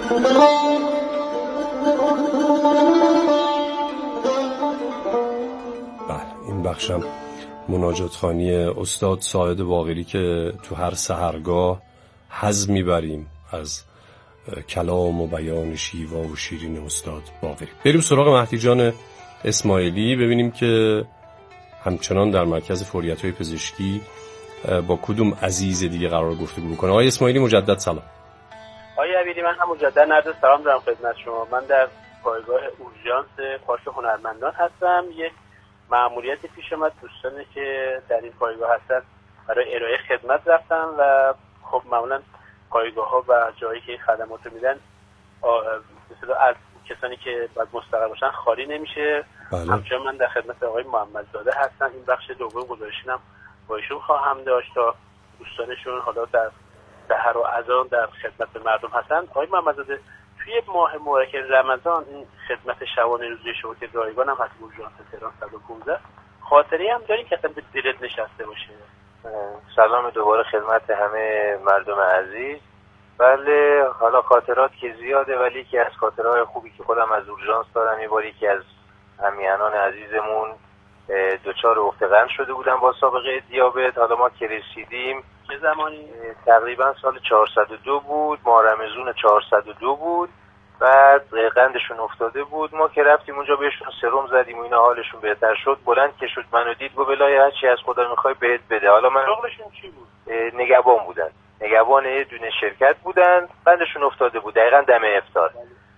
این بخشم مناجات خوانی استاد ساعد باقری که تو هر سحرگاه حظ میبریم از کلام و بیان شیوا و شیرین استاد باقری. بریم سراغ مهدی جان اسماعیلی ببینیم که همچنان در مرکز فوریت‌های پزشکی با کدوم عزیز دیگه قرار گفتگو بکنه. آقای اسماعیلی مجدد سلام. آقای عبیدی، من هم مجدد عرض سلام دارم خدمت شما. من در پایگاه اورژانس پاش هنرمندان هستم. یک مأموریت پیش اومد، دوستانی که در این پایگاه هستن برای ارائه خدمت رفتن و خب معمولا پایگاه‌ها و جایی که خدمات رو میدن مثلا از کسانی که باید مستقر باشن خالی نمیشه. همچنین من در خدمت آقای محمدزاده هستم. این بخش دوم گزارشینم با ایشون خواهم داشت تا دوستانشون حالا در سحر و اذان در خدمت مردم هستن. آقای محمدزاده، توی ماه مبارک رمضان این خدمت شبانه روزی شما که رایگان هم هست اورژانس تهران 115 خاطری هم دارین که اصلا به دلت نشسته باشه؟ سلام دوباره خدمت همه مردم عزیز. بله، حالا خاطرات که زیاده ولی که از خاطرهای خوبی که خودم از اورژانس دارم، یه باری که از همیهنان عزیزمون دچار افتقان شده بودن با سابقه دیابت. حالا ما که رسیدیم چه زمانی؟ تقریبا سال 402 بود، ماه رمضان 402 بود. بعد قندشون افتاده بود. ما که رفتیم اونجا بهشون سرم زدیم و اینا، حالشون بهتر شد. بلند که شد منو دید گفت بلای هر چی از خدا میخوای بهت بده. حالا من شغلشون چی بود؟ نگهبان بودن، نگهبان دونه شرکت بودن. قندشون افتاده بود دقیقاً دم افطار.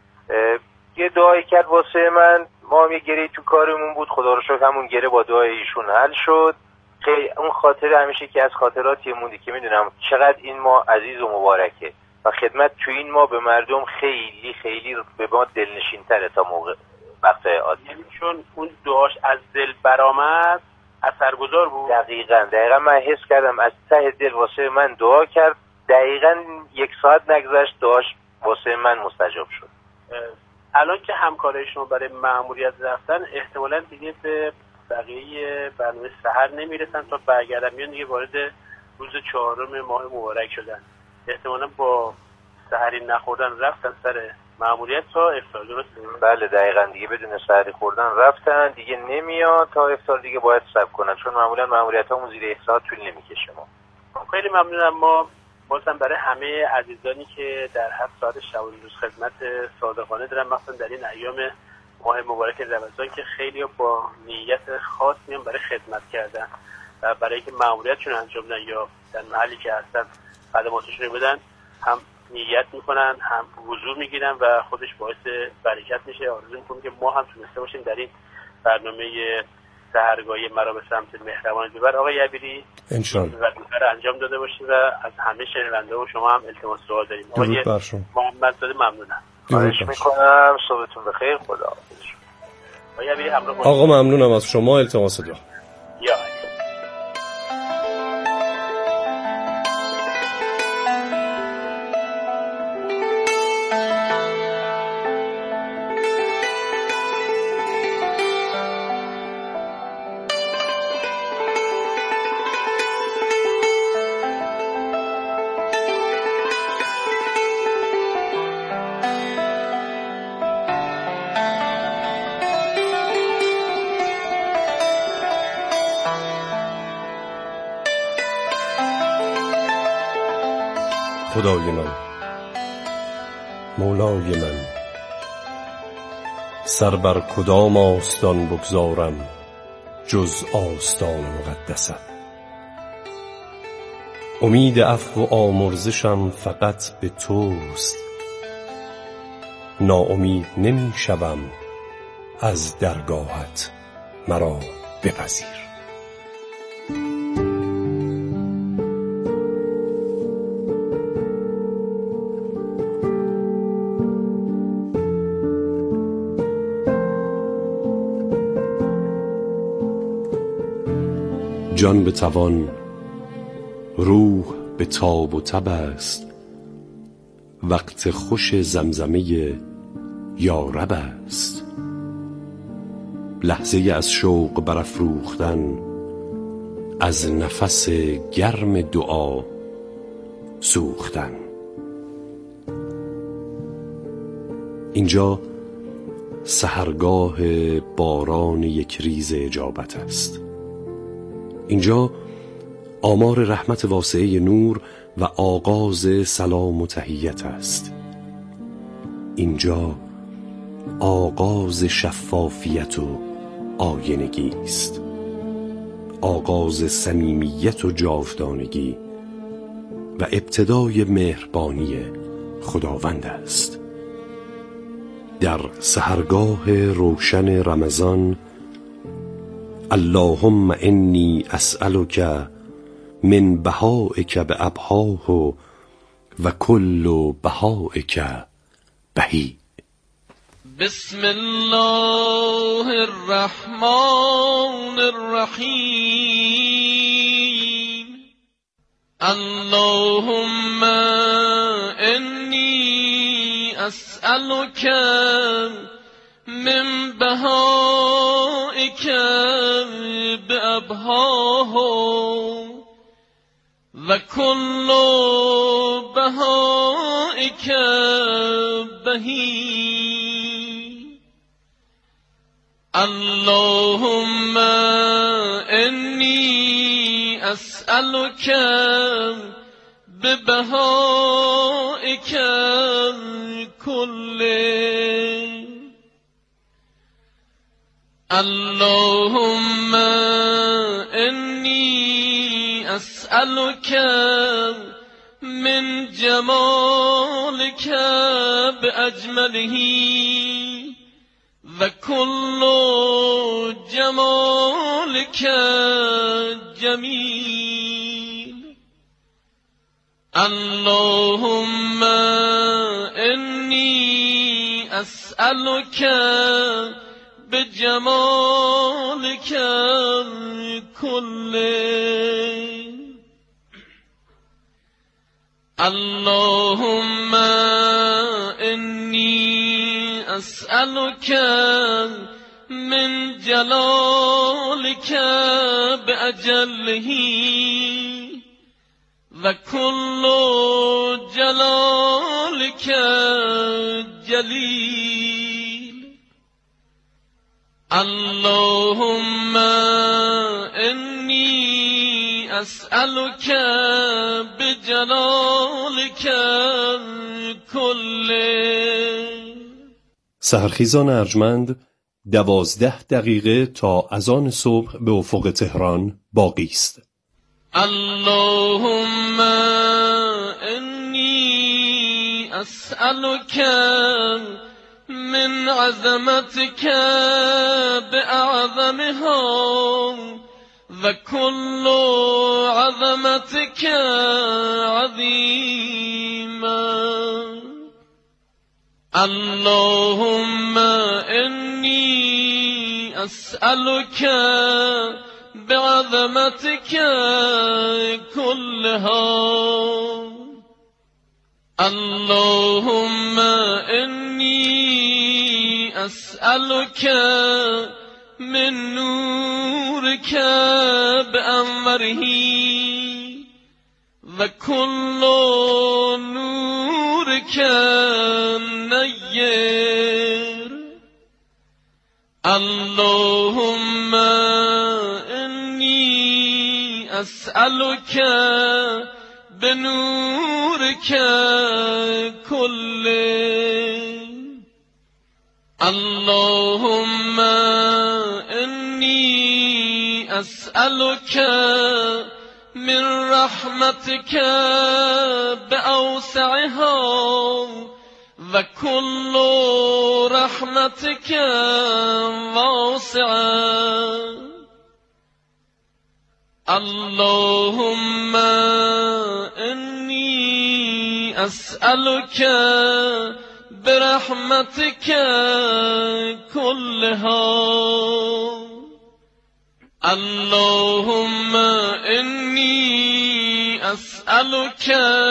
یه دعایی کرد واسه من، ما هم یه گره تو کارمون بود، خدا رو شکر همون گره با دعای ایشون حل شد. خیلی اون خاطره همیشه که از خاطراتی موندی که میدونم چقدر این ما عزیز و مبارکه و خدمت تو این ما به مردم خیلی خیلی به ما دلنشین تره تا موقع وقت عادی. یعنی چون اون دعاش از دل برآمد اثرگذار بود. دقیقاً من حس کردم از ته دل واسه من دعا کرد. دقیقاً 1 ساعت نگذشت دعاش واسه من مستجاب شد. الان که همکارای شما برای مأموریت رفتن احتمالاً دیگه به بقیه برنامه سحر نمیرسن تا برگردن میان دیگه وارد روز 4 ماه مبارک شدن. احتمالاً با سحری نخوردن رفتن سر مأموریت تا افطار، درسته؟ بله دقیقاً، دیگه بدون سحری خوردن رفتن، دیگه نمیاد تا افطار، دیگه باید صبر کنن چون معمولاً مأموریتامون زیر 1 ساعت طول نمیکشه. ما خیلی ممنونم. ما بازم برای همه عزیزانی که در 7 ساعت شبانه روز خدمت صادقانه دارن، مثلا در این ایام ماه مبارک رمضان که خیلی با نیت خاص میان برای خدمت کردن و برای اینکه مأموریتشون انجام بدن یا در محلی که هستن خدماتشون رو بدن، هم نیت میکنن هم حضور میگیرن و خودش باعث برکت میشه. آرزو میکنم که ما هم تونسته باشیم در این برنامه سحرگاهی مرام سمت مهربان دوبر آقای عبیدی انشالله وظیفه انجام داده باشیم و از همه شنونده و شما هم التماس دعا داریم. آقای محمدزاده ممنونم. خواهش میکنم. صبحتون بخیر. خدا حافظ. آقای عبیدی همراه آقا ممنونم از شما. التماس دعا. یا خدای من، مولای من، سر بر کدام آستان بگذارم جز آستان مقدست؟ امید عفو و آمرزشم فقط به توست، ناامید نمی شوم از درگاهت، مرا بپذیر. جان به توان، روح به تاب و تب است، وقت خوش زمزمه یارب است. لحظه از شوق برافروختن، از نفس گرم دعا سوختن. اینجا سحرگاه باران یک ریز اجابت است. اینجا آمار رحمت واسعه نور و آغاز سلام و تحیت است. اینجا آغاز شفافیت و آینگی است، آغاز صمیمیت و جاودانگی و ابتدای مهربانی خداوند است. در سحرگاه روشن رمضان اللهم انی اسألک من بهائک بأبهاه و کل بهائک بهی. بسم الله الرحمن الرحیم. اللهم انی اسألک من بهائک بأبهاه و کل بهائک بهی. اللهم انی اسألک ببهائک کله. اللهم انی اسألک من جمالک باجمله و کل جمالک جمیل. اللهم انی اسألک بجمالک کله. اللهم انی اسألک من جلالک باجله و کل جلالک جلیل. اللهم انی اسألک بجلالک کله. سحرخیزان ارجمند 12 دقیقه تا اذان صبح به افق تهران باقی است. اللهم انی اسألک من عظمتك بأعظمها و کل عظمتك عظیما. اللهم انی اسألك بعظمتك كلها. اللهم انی اسألك من نورك بأنوره و کل نورك نیر. اللهم انی اسألك بنورك كله. اللهم انی اسألك من رحمتك بأوسعها و کل رحمتك واسعة. اللهم انی اسألك برحمتك كلها. اللهم انی اسألك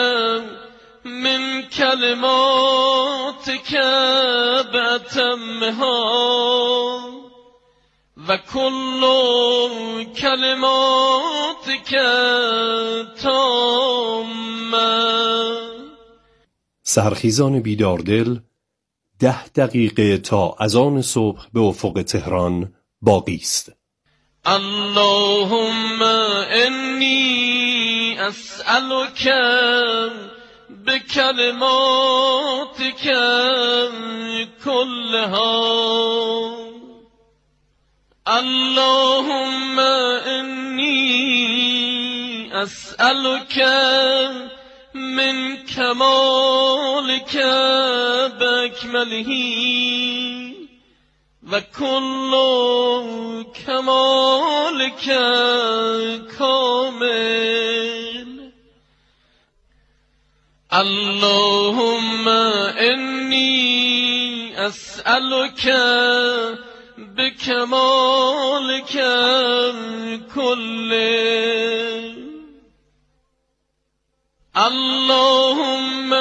من كلماتك بأتمها و کل کلماتک تامه. سحرخیزان بیداردل 10 دقیقه تا اذان صبح به افق تهران باقی است. اللهم انی اسألک بکلماتک كلها اللهم انی اسألک من کمالک باکمله و كل کمالک کامل اللهم انی اسألک بکمالک كله اللهم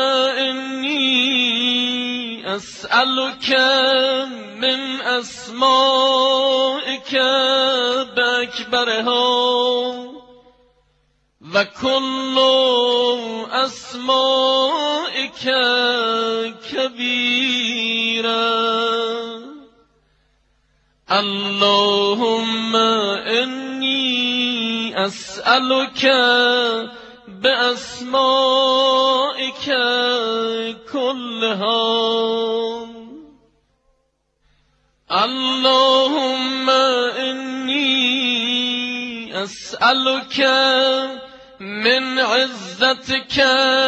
انی اسألک من اسمائک باکبرها و كل اسمائک کبیرا اللهم انی اسألک بأسمائک كلها اللهم انی اسألک من عزتك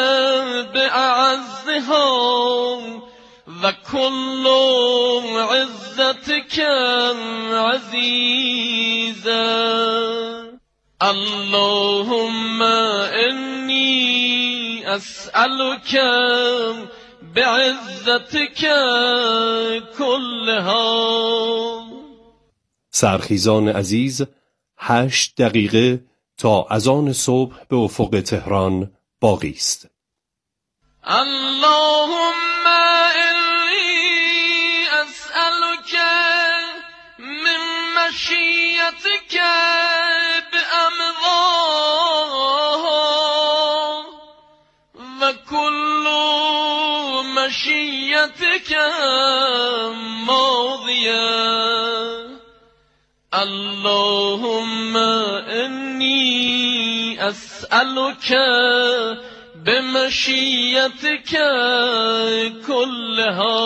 بأعزها و كل عزتك عزيزا اللهم إني أسألك بعزتك كلها. سرخیزان عزیز، 8 دقیقه تا اذان صبح به افق تهران باقی است. اللهم إني أسألك من مشيتك بأمضاها وكل مشيتك ماضية. اللهم إني أسألك بمشيتك كلها.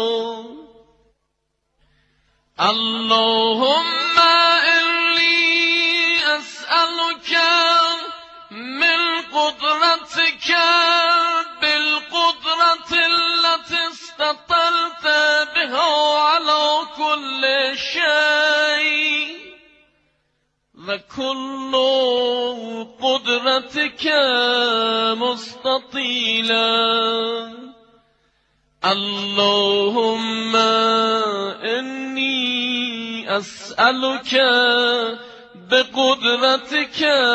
اللهم إني أسألك من قدرتك بالقدرة التي استطلت بها على كل شيء وكل قدرتك مستطيلا. اللهم إني أسألك بقدرتك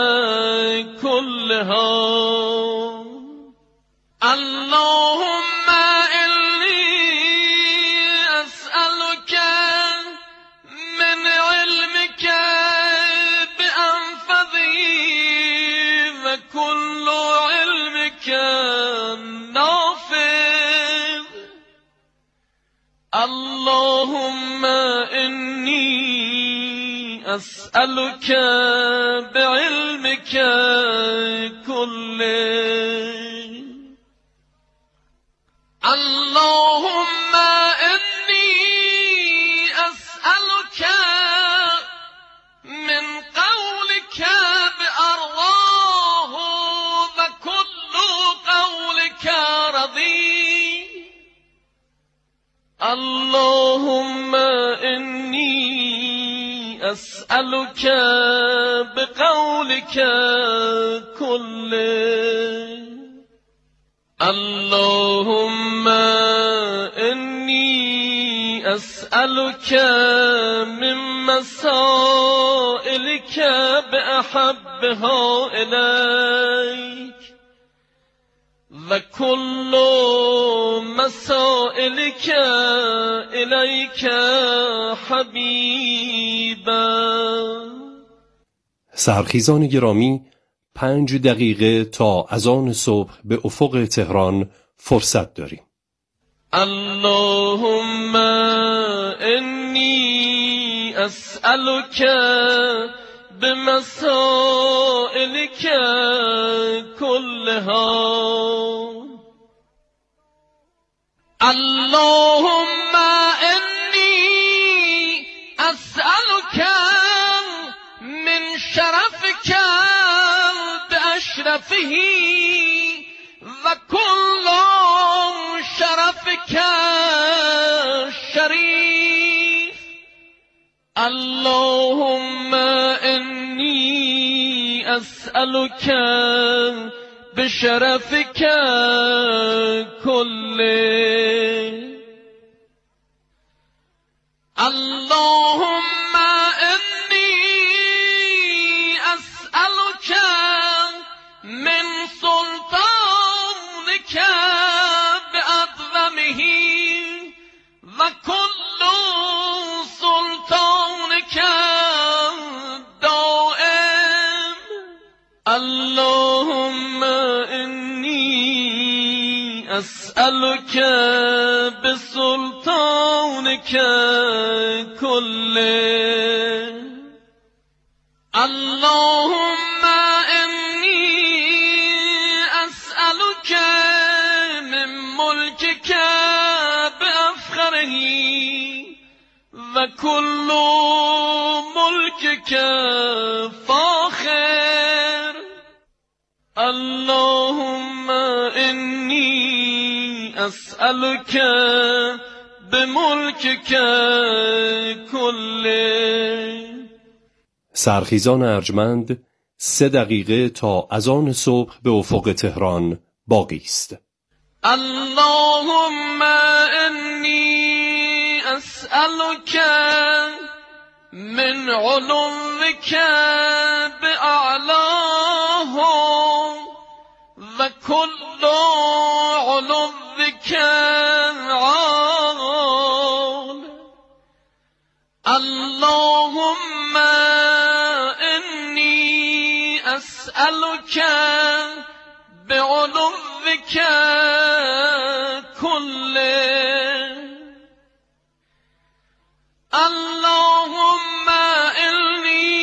كلها. اللهم إني أسألك من علمك بأنفذه وكل علمك نافذ. اللهم إني أسألك بعلمك كله. اللهم إني أسألك من قولك بأرضاه وكل قولك رضي. اللهم إني أسألك بقولك كله. اللهم إني أسألك من مسائلك بأحبها إليك وكل مسائلك إليك حبيبا. سرخیزان گرامی، 5 دقیقه تا اذان صبح به افق تهران فرصت داریم. اللهم إني أسألك بمسائلك كلها اللهم إني أسألك من شرفك بأشرفه وكل شرفك الشريف اللهم إني أسألك بشرفك كله اللهم إني أسألك من سلطانك بأعظمه وكل سلطانك دائم اللهم إني أسألك بسلطانك كله اللهم إني أسألك من ملكك بأفخره وكل ملكك فاخر اللهم إني أسألك بملكك كله. سرخیزان ارجمند 3 دقیقه تا اذان صبح به افق تهران باقی است. اللهم إني أسألك من علوك بأعلاه وكل علوك عال اللهم إني أسألك بعلوك كله اللهم إني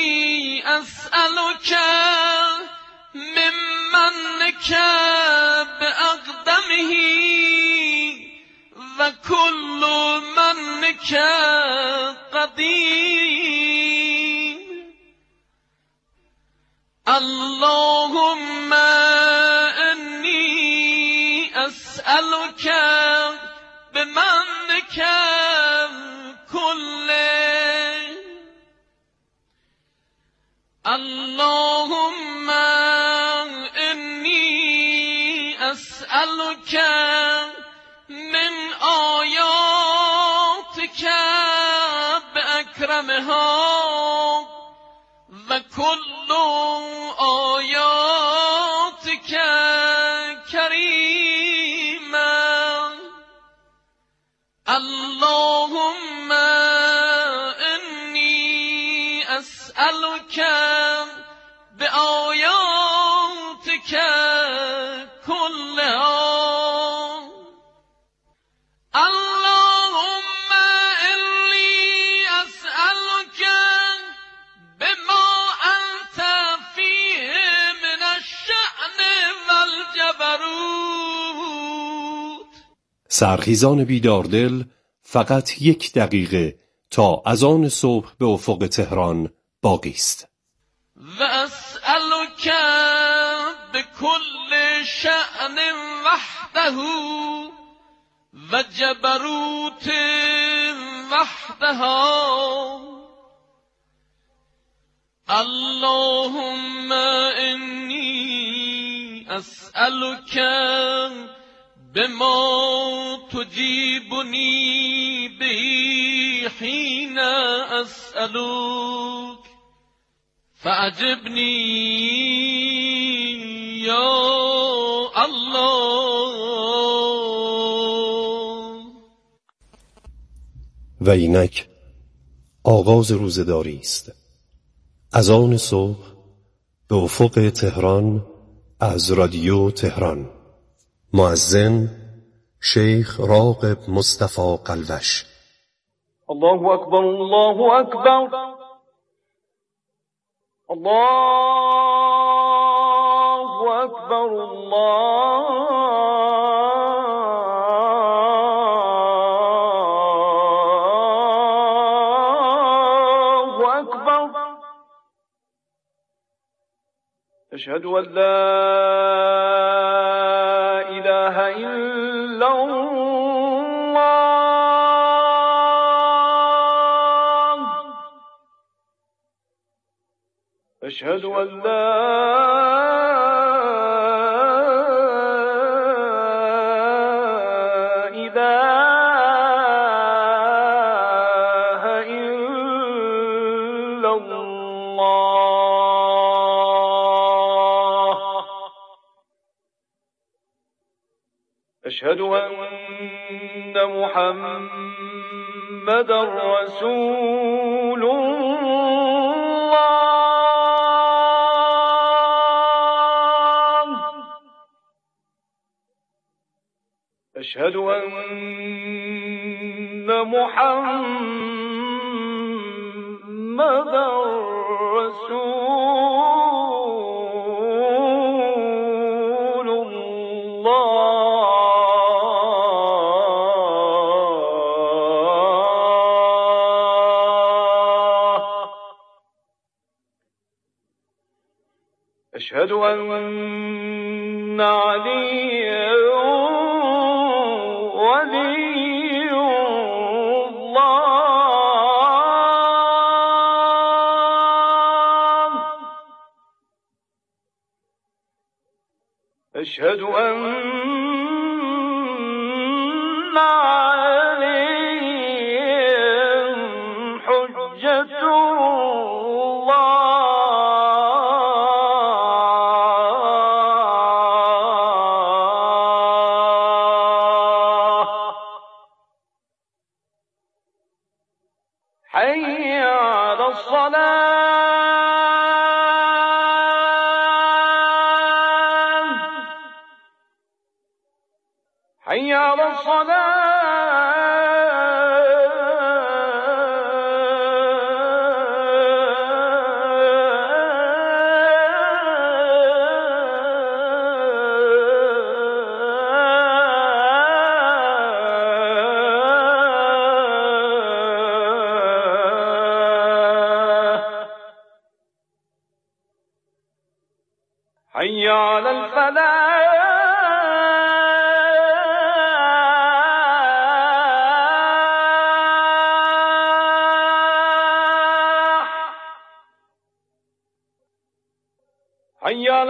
أسألك من منك بأقدمه وكل منك قديم اللهم إني أسألك بمنك كله اللهم إني أسألك من آياتك بأكرمها وكل آياتك كريما اللهم إني أسألك بآياتك كلها اللهم إني أسألك بما أنت فيه من الشأن والجبروت. سرخیزان بیداردل فقط 1 دقیقه تا اذان صبح به افق تهران باقی است. و اسألک بكل شأن وحده و جبروت وحدها اللهم إني أسألك بما تجيبني به حين أسألك فأجبني يا الله. و اینک آغاز روزداری است. اذان صبح به افق تهران از رادیو تهران. مؤذن شیخ راغب مصطفی قلوش. الله أكبر الله أكبر الله أكبر الله أكبر. أشهد أن لا إله إلا الله. أشهد أن لا إله إلا الله. أشهد أن محمدا رسول الله. أشهد أن محمدا رسول الله. أشهد أن عليا ولي الله. أشهد أن عليهم حجة حي على الصلاة حي على حي على الفلاح حي على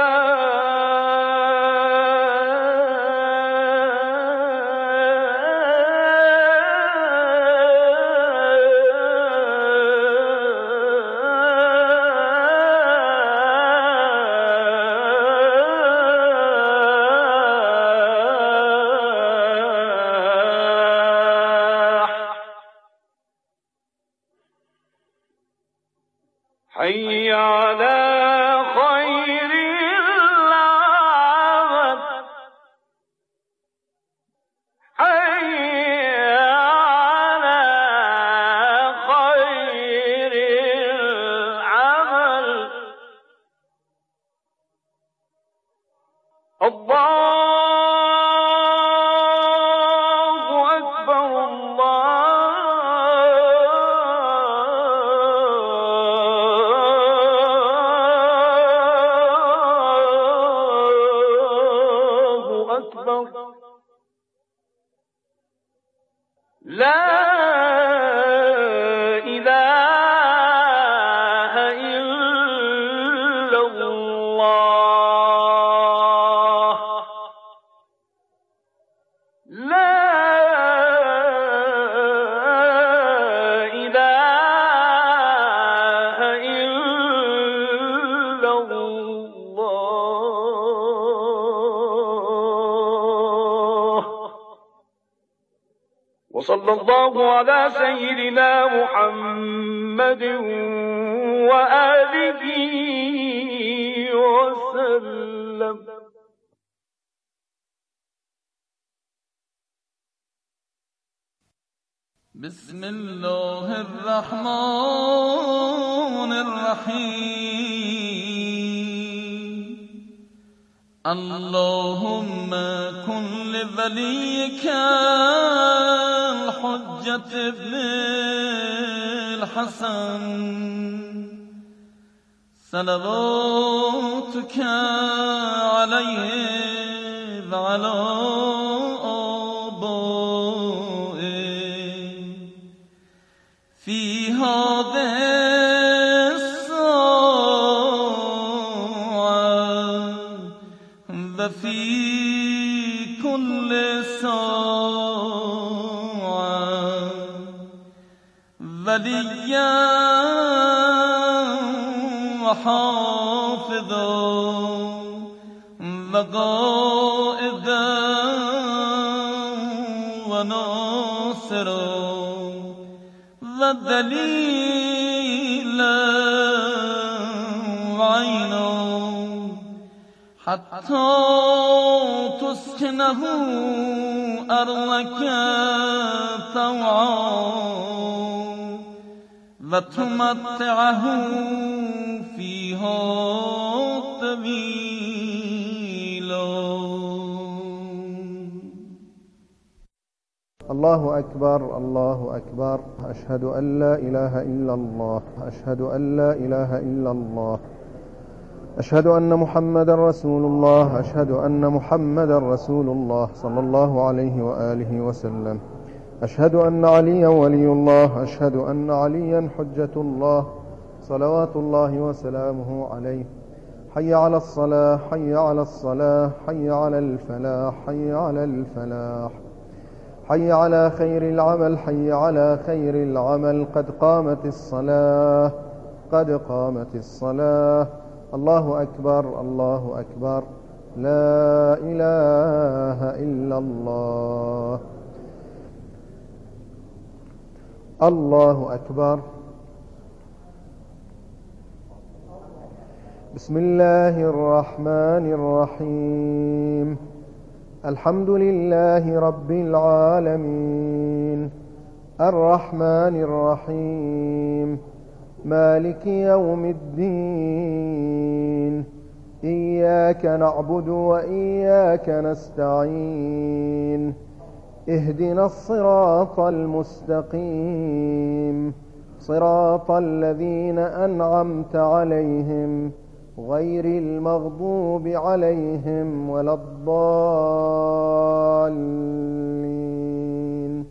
حي على خير العمل حي على خير العمل. الله أكبر الله أكبر. لا إله إلا الله. لا إله إلا الله. وصلى الله على سيدنا محمد وآله وسلم. بسم الله الرحمن الرحیم اللهم كن لوليك الحجة ابن الحسن صلواتك عليه وعلى آبائه في هذه الساعة وفي كل ساعة وليا وحافظا وقائدا وناصرا ودليلا وعينا حتى تسكنه أرضك طوعا وتمتعه فيها طويلا. الله أكبر الله أكبر. أشهد أن لا إله إلا الله. أشهد أن لا إله إلا الله. أشهد أن محمد رسول الله. أشهد أن محمد رسول الله صلى الله عليه وآله وسلم. أشهد أن عليا ولي الله. أشهد أن عليا حجة الله صلوات الله وسلامه عليه. حي على الصلاة حي على الصلاة حي على الفلاح حي على الفلاح حي على خير العمل حي على خير العمل قد قامت الصلاة قد قامت الصلاة. الله أكبر الله أكبر. لا إله إلا الله. الله أكبر. بسم الله الرحمن الرحيم. الحمد لله رب العالمين الرحمن الرحيم مالك يوم الدين إياك نعبد وإياك نستعين اهدنا الصراط المستقيم صراط الذين أنعمت عليهم غير المغضوب عليهم ولا الضالين.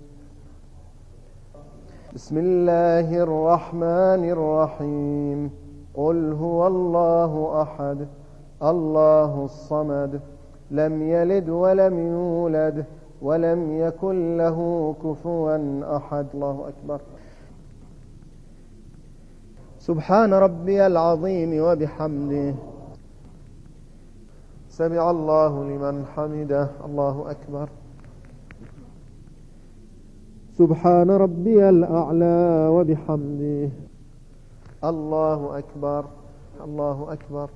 بسم الله الرحمن الرحيم. قل هو الله أحد الله الصمد لم يلد ولم يولد ولم يكن له كفوا أحد. الله أكبر. سبحان ربي العظيم وبحمده سمع الله لمن حمده. الله أكبر. سبحان ربي الأعلى وبحمده. الله أكبر الله أكبر.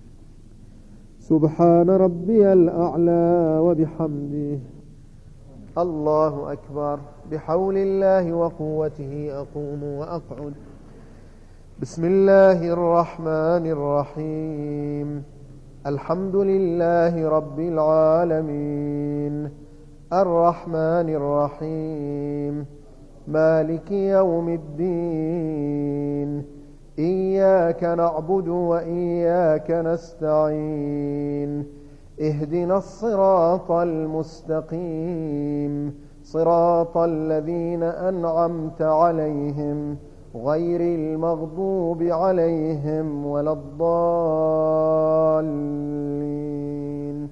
سبحان ربي الأعلى وبحمده. الله أكبر. بحول الله وقوته أقوم وأقعد. بسم الله الرحمن الرحيم. الحمد لله رب العالمين الرحمن الرحيم مالك يوم الدين إياك نعبد وإياك نستعين اهدنا الصراط المستقيم صراط الذين أنعمت عليهم غير المغضوب عليهم ولا الضالين.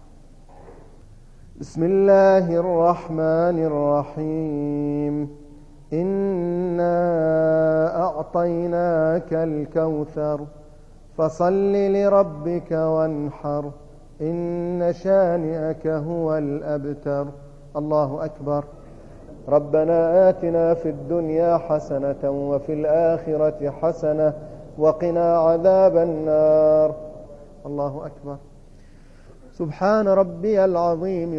بسم الله الرحمن الرحيم. إنا أعطيناك الكوثر فصل لربك وانحر إن شانئك هو الأبتر. الله أكبر. ربنا آتنا في الدنيا حسنة وفي الآخرة حسنة وقنا عذاب النار. الله أكبر. سبحان ربي العظيم